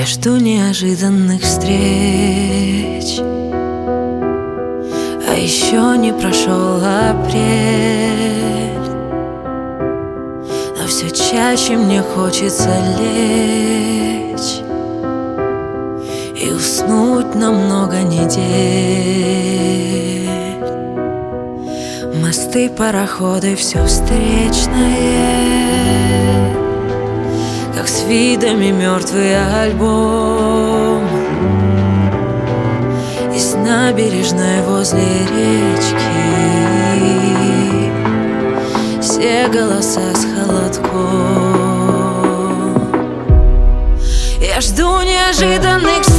жду неожиданных встреч, а еще не прошел апрель. Но все чаще мне хочется лечь и уснуть на много недель. Мосты, пароходы, все встречное, как с видами мертвый альбом. Из набережной возле речки все голоса с холодком. Я жду неожиданных